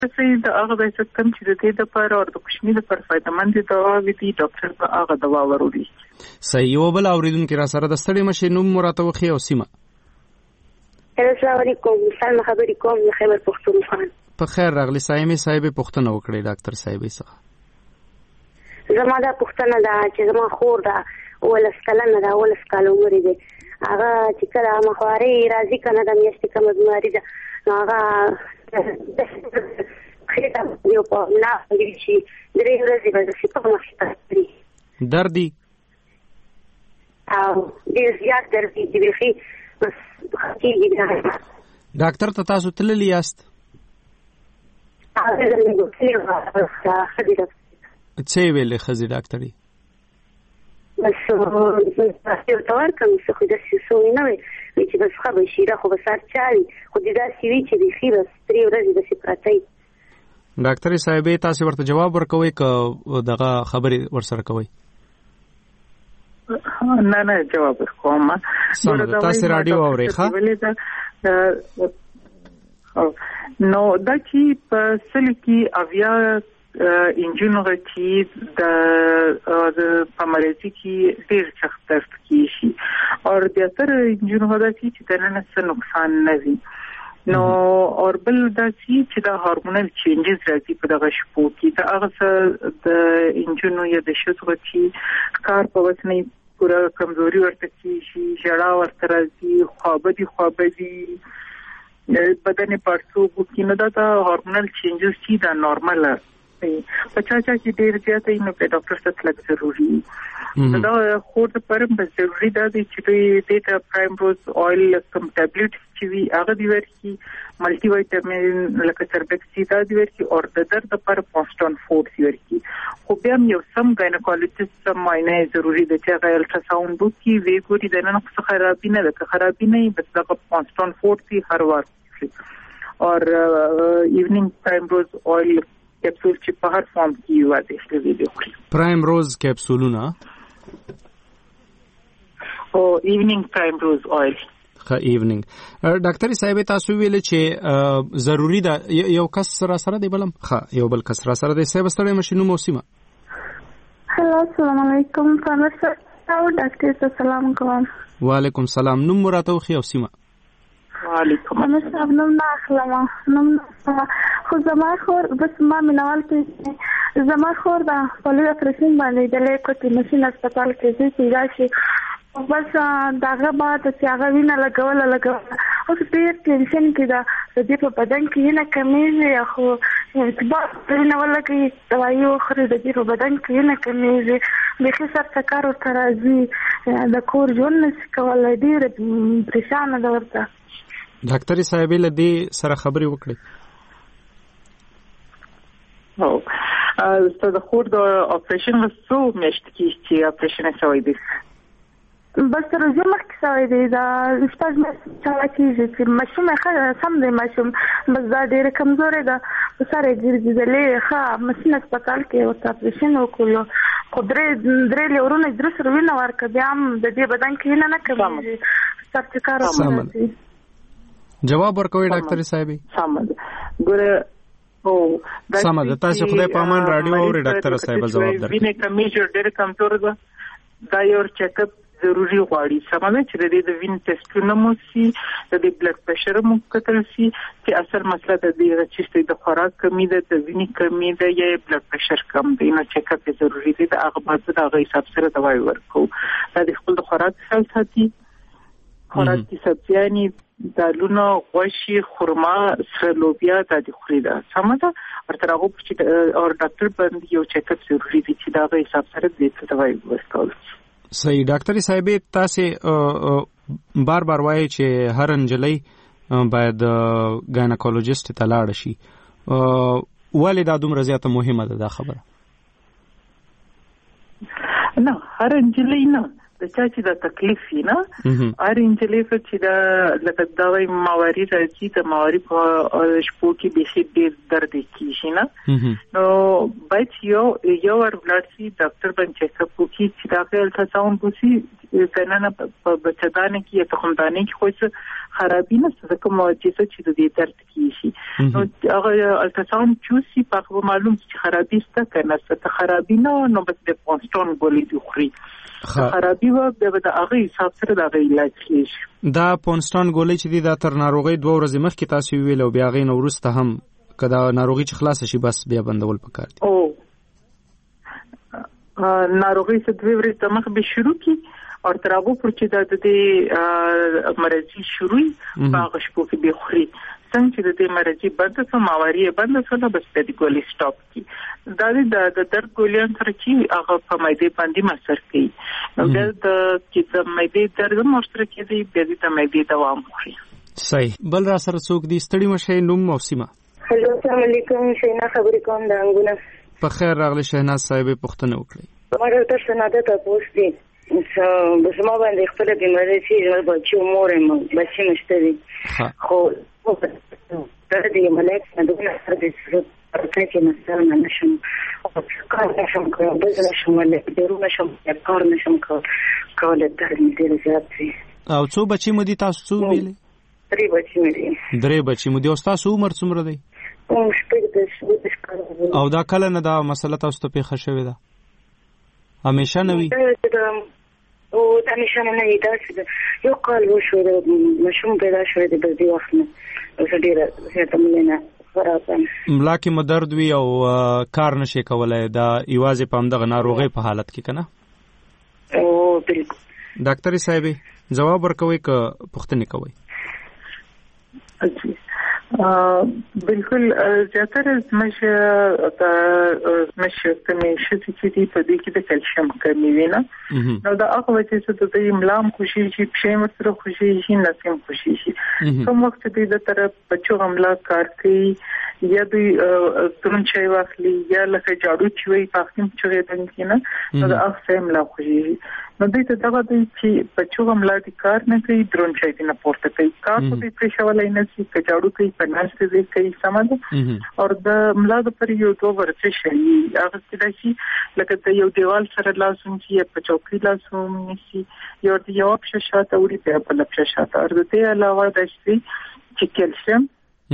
چې د هغه د کم چې د دې لپاره او د کوچني لپاره فائدمند دوا وي دي ډاکټر به هغه دوا ورولي. صحیح. یو بل اوریدونکو را سره د ستړي مشه نوم مراته وخی او سیمه. السلام علیکم. سلام خبرې کوم د خیبر پښتونخوا. په خیر راغلی سایمه صاحب پښتنه وکړي ډاکټر صاحب څخه. زما دا پښتنه دا چې زما خور دا ولس کلنه دا ولس کال عمر دی هغه چې کله مخواري راځي کنه د میاشتې کوم بیماری ده هغه خېټه یو په نه شي درې ورځې به شي په مخته دردي او ډېر زیات دردي چې بيخي بس کېږي. ډاکټر ته تاسو تللی یاست؟ څه ویلې خزي ډاکټري؟ بس یو تور کوم څه خو د سیسو نه وي چې بس خبر شي را خو به سار چاري خو د داسې وی چې د خیره ستري ورځې د سپراتای. ډاکټر صاحب تاسو ورته جواب ورکوي که دغه خبرې ورسره کوي؟ نه جواب ورکوم. تاسو رادیو اورئ ښه؟ نو دا چې په سل کې اویا انجینو چې د پمرېزي کې ډېر سخت درد کیږي او د اثر انجینو دا چې د نن څه نقصان نه وي. نو اور بل دا چې د هورمونل چینجز راځي په دغه شپو کې دا هغه د انجینو یا د شوتو چې کار په وسنۍ پورا کمزوري ورته کیږي ژړا ورته راځي خوابدي بدن پړسوب کې نو دا هورمونل چینجز چې دا نارمل په چا چې ډېر زیات نو په ډاکټر ته تلل ضروري. دا خو د پرم به ضروري دا دی چې د پرایم روز اویل کوم ټابلیټ چې وی هغه دی ورکی ملټي وایټامین لکه سربکسي دا دی ورکی او د درد لپاره پاستون فورس ورکی. خو بیا یو سم ګاینکولوژیست سم معاینه ضروري دی چې هغه الټراساوند وکړي وی ګوري د نن څه خرابې نه ده خرابې نه بس دا پاستون فورس هر وخت اور ایونینګ پرایم روز اویل کپسول چې په هر فارم کې واده شوی دی. پرایم روز کپسولونه او ایونینګ پرایم روز اویل ایونینګ. ډاکټر صاحب تاسو ویل چې ضروری ده یو کس سره دی بلم یو بل کس سره دی صاحب ستړي مشینو موسمه. هلو السلام علیکم ډاکټر سلام کوم. وعلیکم سلام. نوم مراته خو او سیمه. وعلیکم السلام. نوم نه اخلم خو زما خور بس ما منوال کې زما خور دا په لوی اپریشن باندې د لیکوټي ماشين هسپتال کې چې راشي بس داغه بعد چې هغه وینه لګول او ډېر ټینشن کې دا د دې په بدن کې نه کمیږي خو اعتبار نه ولګي دوايي خوري د دې په بدن کې نه کمیږي به سر څکار او ترازی د کور ژوند نشي کولای ډېر پریشان ده ورته. ډاکټر صاحب له دې سره خبرې وکړي. د خور د اپریشن وسو مشت کې چې اپریشن شوی دی بس تر زه مخکې شوی دی دا سپاز مې چې ماشوم سم دی ماشوم بس دا ډېر کمزورې ده په سره ګرځېدلې ماشین هسپتال کې ورته اپریشن وکړو خو درې لورونه درې سره وینه ورکړه بیا هم د دې بدن کې نه کمیږي سر چکار راځي. جواب ورکوي ډاکټر صاحب. سم ګوره او سم ده تاسو خدای په امان رادیو اوري ډاکټر صاحب جواب درکړي. وینه کمیږي ډېر کمزور ده دا یو چیک اپ ضروري غواړي. سمه چې د وین ټیسټونه مو سي د بلډ پريشر مو کتل سي چې اصل مسله د دې چې د خوراک کمی ده د وینې کمی ده یا بلډ پريشر کم دی نو چیک اپ ضروري دی. دا هغه باید د هغه حساب سره دوايي ورکو. دا د خپل خوراک خیال ساتي خوراک کې سبزیانې دالونه غوښې خرما سره لوبیا د خوري ده سمه ده ورته هغه چې او ډاکټر باندې یو چیک اپ ضروري دی چې دا هغه حساب سره د دوايي ورکول. صحیح. ډاکټر صاحب تاسو بار وایي چې هر انجلۍ باید ګاینکولوژیست ته لاړ شي ولې دا دومره زیاته مهمه ده دا خبره؟ نه هر انجلۍ نه د چا چې د تکلیف نه هر انجلۍ چې د لکه دا وایي ماوري راځي د ماوري په شپو کې به ډېر درد کیږي نه نو باید یو ور بلډ سي ډاکټر باندې چیک اپ وکړي چې دا الټراساوند وکړي کنه په بچدانه کې یا تخمدانه کې خو څه خرابې نه څه کوم چې د دې درد کیږي نو هغه الټراساوند چوسي په معلوم چې خرابي ست کنه ست خرابي نو بس د پونستون ګولې دی خوري خرابي و د هغه حساب سره د علاج کیږي دا پونستون ګولې چې دا تر ناروغي 2 ورځې مخکې تاسو ویل او بیا غي نو ورسته هم کدا ناروغي چې خلاص شي بس بیا بندول پکار دي ناروغي څه 2 ورځې مخ به شروع کی او تر هغه پر چې د دې مرضی شروع باغ شپو کې به خوري څنګه چې د دې مرضی بند څه ماوري بند څه بس د ګولې سټاپ کی د درد ګولې سره چې هغه په مېده باندې مسر کوي نو د چې د مېده درد مشترک کېږي به د مېده دوام کوي صحیح بل را سره څوک دي ستړي مشه نوم موسمه هلو السلام علیکم شینا خبرې کوم د انګونه په خیر راغلی شهناز صاحب پوښتنه وکړئ ما ته سناده تاسو دي بسما باندې خپل بیماری چې بچو مورم بچی مشته دي خو د دې ملک څنګه سره د څه چې مثلا نشم کار نشم کول د نشم ولې درو نشم کار نشم کول تر دې زیات دي او څو بچی مو دي تاسو څو ویلې 3 بچی مې دي 3 بچی مو دي او تاسو عمر څومره دی او دا کله نه دا مسله تاسو ته پیښه شوې ده همیشه نه وي او دا همیشه نه وي دا یو کال وشو د مشوم پیدا شوی د دې وخت نه اوس ډیره زیاته ملنه خرابه ملا کې مدرد وي او کار نشي کولای دا ایوازې په همدغه ناروغي په حالت کې کنه او بالکل ډاکټر صاحب جواب ورکوي که پوښتنه کوي بالکل زیاتره مشه کمیشه چې دی په دې کې د کلسیم کمی وي نه نو دا هغه وجه چې د املام خوشي شي په مستر خوشي شي نسیم خوشي شي کوم وخت دې د طرف بچو عمله کار کوي یا د ترن چای واخلي یا لکه جاړو چوي پاکیم چوي دنګ نه نو دا هغه املا خوشي نو دې ته دا وایي چې بچو عمله دي کار نه کوي درون چای دې نه پورته کوي کار په دې پېښولای نه شي چې جاړو کوي پنځه دې کوي سمند او د ملا د پر یو 2 ورځې شي هغه څه شي لکه د یو دیوال سره لاسون چې په چوکۍ لاسون نشي یو د یو په شاته وړي په لپاره شاته او د دې علاوه د شي چې کلسیم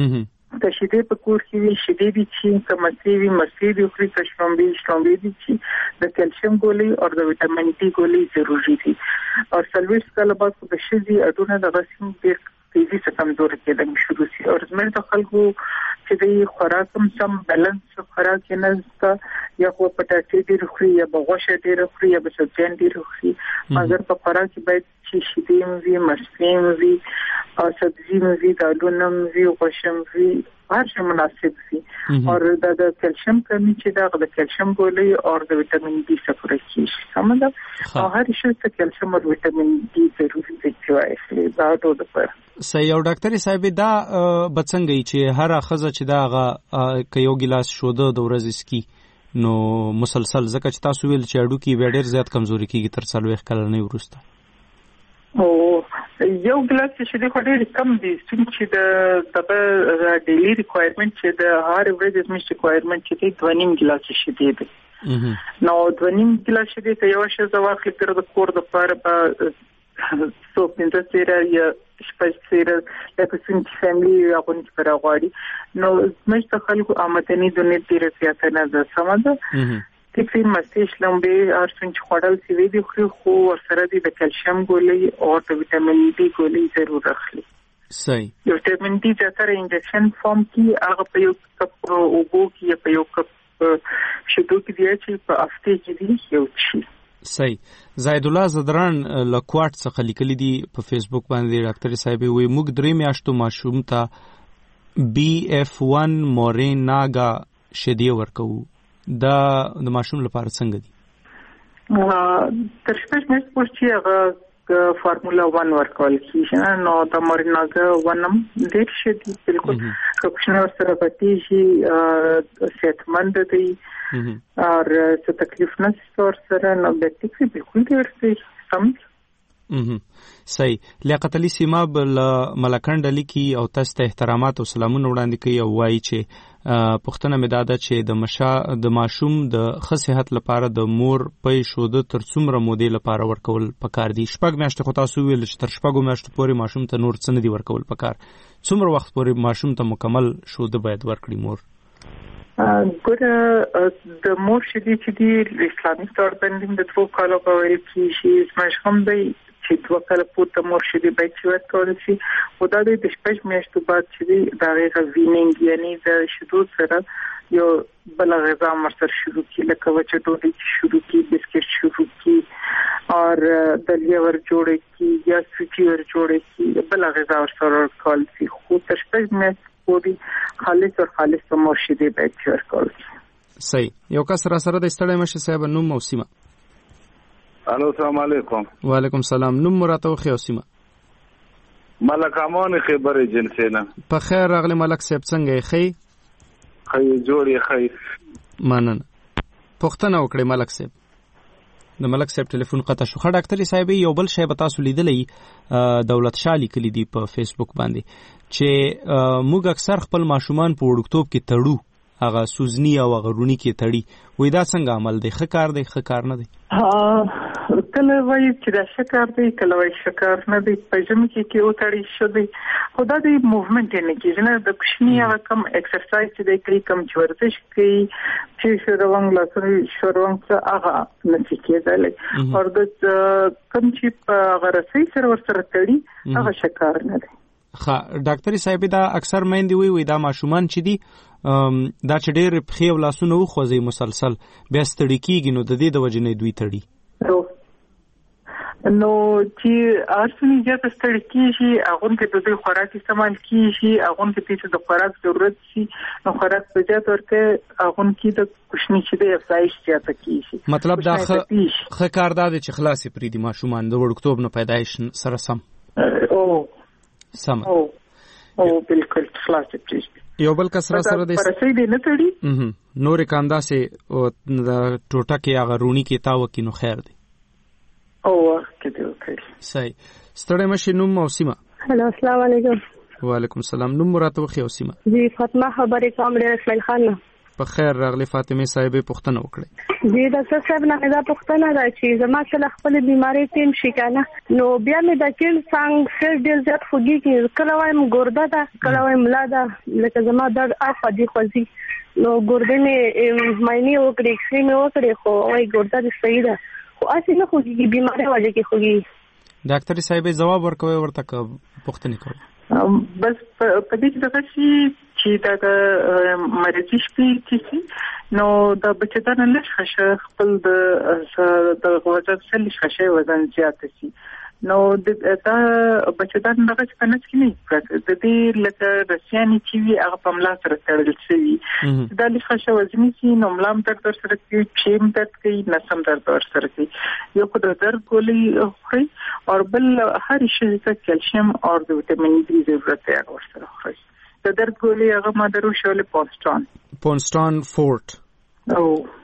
د شیدې په کور کې وي شیدې دي چې کمسي وي مسي دي خو د شلومبې دي چې د کلسیم ګولې او د وټامین ډي ګولې ضروري دي او سلويس کله بعد په شدي اډونه د غسیم ډیر تیزی څخه کمزور کېدل شروع شي او زموږ د خلکو چې د خوراک سم بیلانس خوراک نه زده یا خو پټاټې ډیر خوري یا بغوشه ډیر خوري یا بسجن ډیر خوري مګر په خوراک کې باید چې شیدې وي مسلیم وي او سبزی وي دالونه وي غوښه وي هر څه مناسب وي او د کلسیم کمی چې د کلسیم ګولې او د وټامین ډي څخه کیږي سمدا او هر څه ته کلسیم او وټامین ډي ضروري دي چې دا ټول پر صحیح او ډاکټر صاحب دا بڅنګي چې هر خزه چې دا یو ګلاس شوده د ورځې سکي نو مسلسل زکه چې تاسو ویل چې اډو کې ډېر زیات کمزوري کیږي تر 40 کال نه ورسته او یو ګلاس چې د خوري کم دي چې د ډیلی ریکوایرمنت چې د هر ورځې زموږ ریکوایرمنت چې 2.5 ګلاس شي دی نو 2.5 ګلاس شي د یو شی زواخل تر د کور د پاره سو پنځه سیره یا شپږ سیره لکه څنګه فیملی هغه چې پر غواړي نو زموږ ته خلکو آمدنی د نت ډیره زیاته نه ده سمده تکفین مستیش لمبه ارسن خړل سی وی دي خو سره د کلسیم ګولې او د وټامین ډي ګولې ضرور اخلي صحیح یو وټامین ډي چې تر انجکشن فارم کې هغه په یو کپ اوبو کې په یو کپ شیدو کې دی چې په هفته کې دی یو شي صحیح زید الله زدران لکواټ څخه لیکلي دي په فیسبوک باندې ډاکټر صاحب وی موږ 3 میاشتو ماشوم ته BF1 موریناګا شیدې ورکو دا د ماشوم لپاره څنګه دي تر شپږ میاشتې پورې هغه فارمولا 1 ورکول کیږي نو د موریناګا ونم ډېر شدي بالکل کوښښ سره پاتې شي صحتمند دي اور څه تکلیف نه سره نو د تکلیف بالکل ورته سم صحیح لیاقت علي سیماب ملکند لیکي او تاسو ته احترامات او سلامونه وړاندې کوي او وایي چې پوښتنه مې دا ده چې د ماشوم د ښه صحت لپاره د مور پی شوده تر څومره مودې لپاره ورکول پکار دي؟ 6 میاشتې خو تاسو ویل چې تر 6 میاشتو پورې ماشوم ته نور څه نه دي ورکول پکار. څومره وخت پورې ماشوم ته مکمل شوده باید ورکړي مور؟ ګوره د مور شیدې چې دی اسلامي طور باندې د 2 کالو په ویل کې شي ماشوم دی چې 2 کاله پورته مور شیدې باید چې ورکول شي او دا د 6 میاشتو بعد چې دا غیر وینینګ یعنی د شیدو سره یو بل غذا مرسر شروع کی لکه وچه ډوډۍ شروع کی بسکټ شروع کی اور دلیه ور جوړه کی یا سوچي ور جوړه کی بل غذا ورسره ورکول شي خو تر 6 میاشتې پورې خالص مور شیدې باید چې ورکول شي. صحیح. یو کس را سره د استړی مشه صاحب نوم او سیمه. الو السلام علیکم. وعلیکم السلام. نوم مراته خو سیمه. ملک امان خبر جنسینا. په خیر راغلی ملک صاحب څنګه یې؟ خی جوړی خی. مننه. پوښتنه وکړئ ملک صاحب. د ملک صاحب ټلیفون قطع شو. خړ ډاکټر صاحب یو بل شی به تاسو لیدلې دولت شاه لیکلی دی په فیسبوک باندې چې موږ اکثر خپل ماشومان په وړکتوب کې تړو هغه سوزنی او غرونی کې تړي. وای دا څنګه عمل دی؟ ښه کار دی ښه کار نه دی؟ کله وایي چې دا ښه کار دی کله وایي ښه کار نه دی. په ژمي کې یو تړي شو دی خو دا د موومنټ نه کېږي نه د کوچني هغه کم ایکسرسایز چې دی کوي کم چې ورزش کوي چې شروانګ لاسونه شروانګ څه هغه نه کېږي او د کم چې په غرسي سره ورسره تړي هغه ښه کار نه دی. ښه ډاکټر صاحب دا اکثر مېندې وي دا ماشومان چې دي دا چې ډېر پښې او لاسونه وخوځي مسلسل بیا ستړي کېږي نو د دې د وجې نه دوی تړي. نو چې ارسنی زیات ستړي کېږي هغه کې د دوی خوراک استعمال کېږي هغه کې چې د خوراک ضرورت شي نو خوراک په زیات ورته هغه کې د کوشنی چې د افزایش زیات کېږي. مطلب دا ښه کار دا دی چې خلاص پرې دي ماشومان د وړکتوب نه پیدایش سره سم. سم او بالکل خلاص پرې. یو بل کس را سره د پرسې دی نه تړي نور کاندا سي او د ټوټه کې هغه رونی کې تاو کې نو خیر دی. او کې دی اوکې. صحیح. ستړی مشه نوم او سیمه. هلو السلام علیکم. وعلیکم السلام. نوم مراته خو سیمه. جی فاطمه خبرې کوم له اسماعیل خان. په خیر راغلی فاطمه صاحب پوښتنه وکړه. جی ډاکټر صاحب نه دا پوښتنه ده چې زما سره خپل بیماری تیم شي کنه نو بیا مې د کېل څنګه سر ډیر زیات خوږي کې کله وایم ګورده ده کله وایم ملا ده لکه زما درد اخوا دي خوځي نو ګورده مې ماینه وکړې اکسرې مې وکړې خو وايي ګورده دې صحیح ده خو اصل نه خوږي بیماری وجه کې خوږي. ډاکټر صاحب جواب ورکوي ورته پوښتنه کوي. بس په دې کې چې دا مرضی شپې کې نو دا بچدان نه خشه خپل د غوړ سره خشه وزن زیات شي نو دا بچدان دغه څه نه کینی د دې لکه رسیانی چې وی هغه په ملا سره تړل شي دا لږ خشه وزن شي نو ملام درد سره کې چیم درد کوي نسم درد سره کوي یو خو د درد ګولې خوري او بل هر شي ته کلسیم او د ویټامین ډي ضرورت دی هغه سره خوري. د درد ګولې هغه مادرو شول پونستان فورت. او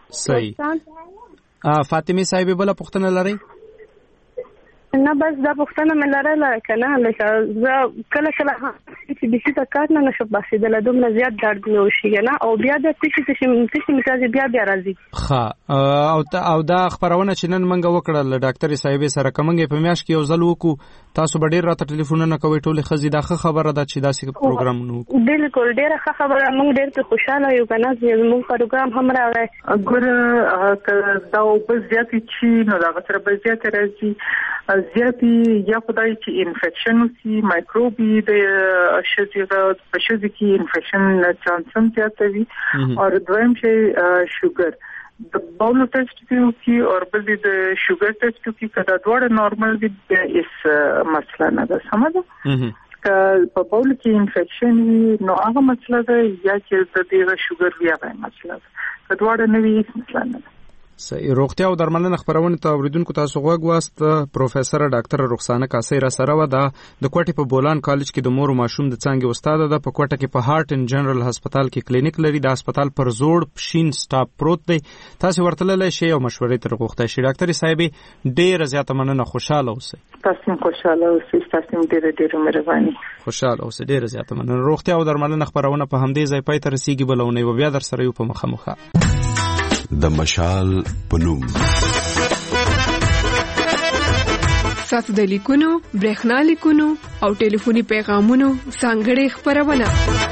صحیح. فاطمه صاحب بل پوښتنه لري؟ نه بس دا پوښتنه مې لرله کنه لکه زه کله چې بيسي تا کار نه نشم باسي د دومره زیات درد مې وشي نه او بیا د تشي مثال بیا راځي. ښه او دا خبرونه چې نن منګه وکړه ډاکټر صاحب سره کومنګ په میاش کې یو ځل وکړو تاسو به ډیر راته ټلیفونونه کوي ټول خزي دا خبره ده چې دا سي پروګرام نو بالکل ډیره خبره موږ ډیر په خوشاله یو کنه چې موږ پروګرام هم راوړی ګور دا په زیات چې نو دا سره په زیات راځي زیاتی یا خدای چې انفیکشن وسی مایکروبي د شذیره په شذې کې انفیکشن چانسم زیات وي او دویم شی شوګر د باول ټیسټ کې او بل د شوګر ټیسټ کې کدا ډوړ نارمل دي اس مسله نه ده سمجه ک په باول کې انفیکشن نو هغه مسله ده یا چې د دې شوګر بیا به مسله ده کډوړ نه وي مسله نه. صحیح. روغتیا او درملنه خبرونه ته اوریدونکو تاسو غوږ واست. پروفیسور ډاکټر رخسانه کاسي را سره و د کوټې په بولان کالج کې د مور او ماشوم د څنګه استاد ده. په کوټه کې په هارت ان جنرال هسپتال کې کلینیک لري. د هسپتال پر زوړ پښین سټاپ پروت دی. تاسو ورتللی شئ او مشورې تر غوښتای شئ. ډاکټر صاحب ډېر زیاته مننه. خوشاله اوسئ. تاسو خوشاله اوسئ. تاسو ډېر مهرباني. خوشاله اوسئ. ډېر زیاته مننه. روغتیا او درملنه خبرونه په همدې ځای پای ته رسیږي. بلونه و بیا در سره یو په مخه د مشال پنوم ساتو د لیکونو، برېښنا لیکونو او ټلیفوني پیغامونو څنګه خبرونه